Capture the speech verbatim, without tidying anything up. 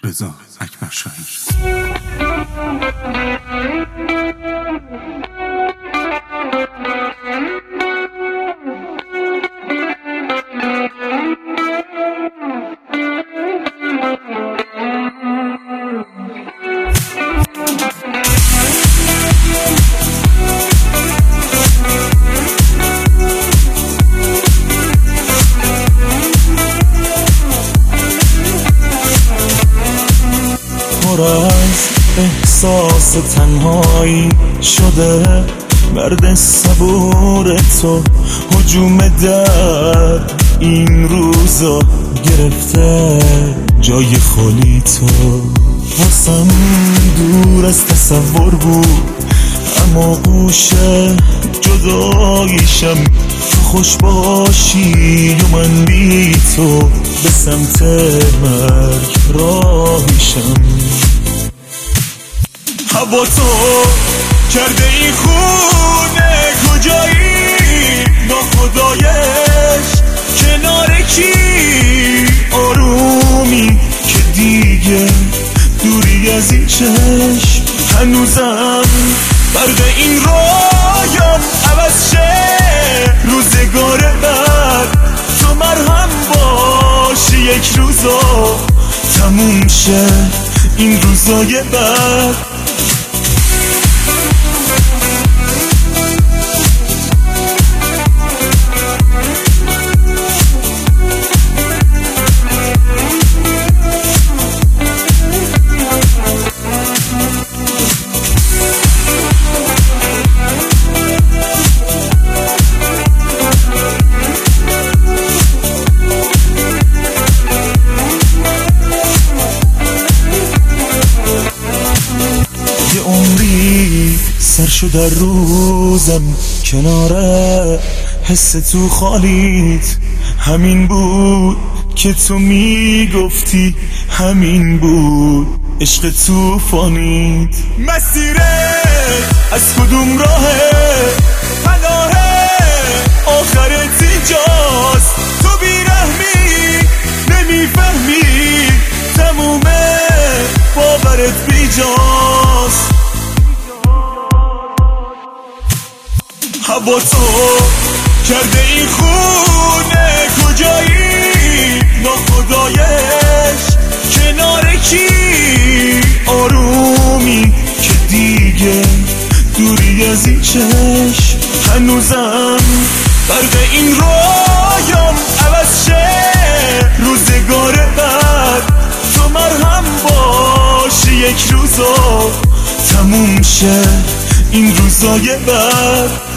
رضا اکبرشاهی. از احساس تنهایی شده مرد صبور تو، هجوم در این روزا گرفته جای خالی تو. واسم دور از تصور بود اما گوشه جداییشم، تو خوش باشی و من بی تو به سمت مرگ راهیشم. هوا تو کرده این خونه کجایی، ناخدایش کنار کی آرومی که دیگه دوری از این چشم. هنوزم برد این رایم عوض شه، روزگار بعد تو مرهم باشی، یک روزا تموم شه این روزای بعد. سر شد در روزم کناره حس تو خالیت، همین بود که تو میگفتی، همین بود عشق توفانیت. مسیرت از کدوم راهه، پناهه آخرت اینجاست، تو بیرحمی نمیفهمی تمومه باورت بیجاست. هوا تو کرده این خونه کجایی، ناخدایش کنار کی آرومی که دیگه دوری از این چشم. هنوزم برق این رایم عوض شه، روزگار بعد تو مرهم باشی، یک روزا تموم شه این روزای بعد.